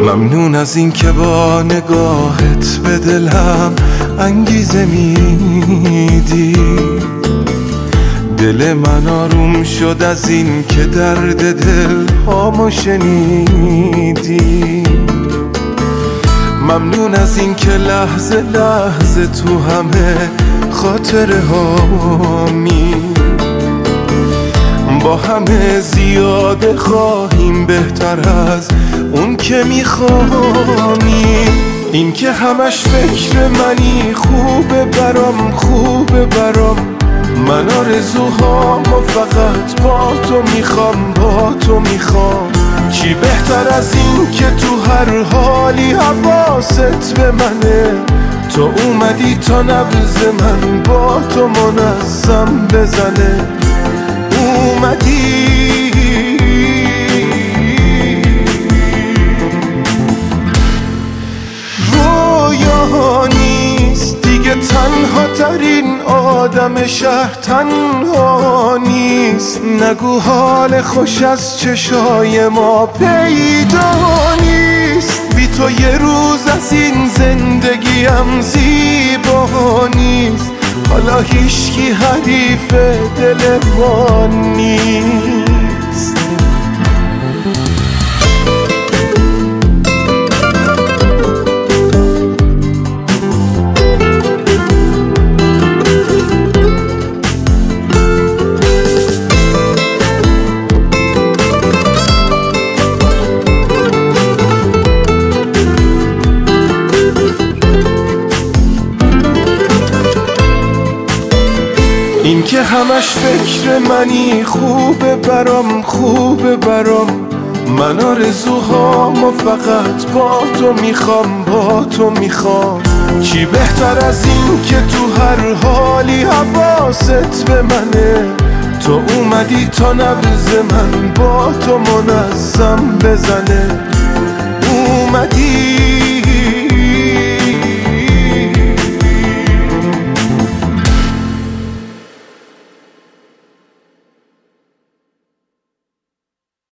ممنون از این که با نگاهت به دلم انگیزه میدی. دل من آروم شد از این که درد دل هامو شنیدی. ممنون از این که لحظه لحظه تو همه خاطره هامی با همه زیاده خواهیم بهتر از اون که میخوامیم. این که همش فکر منی خوبه برام، خوبه برام. من آرزوهامو فقط با تو میخوام، با تو میخوام. چی بهتر از این که تو هر حالی حواست به منه. تو اومدی تا نبض من با تو منظم بزنه. اومدی رویا نیست دیگه، تنها ترین آدم شهر تنها نیست. نگو حال خوش از چشای ما پیدا نیست. بی تو یه روز از این زندگیم زیبا نیست. حالا هیچکی حریف دل ما نیست. این که همش فکر منی خوبه برام، خوبه برام. من آرزوهامو فقط با تو میخوام، با تو میخوام. چی بهتر از این که تو هر حالی حواست به منه. تو اومدی تا نبض من با تو منظم بزنه. اومدی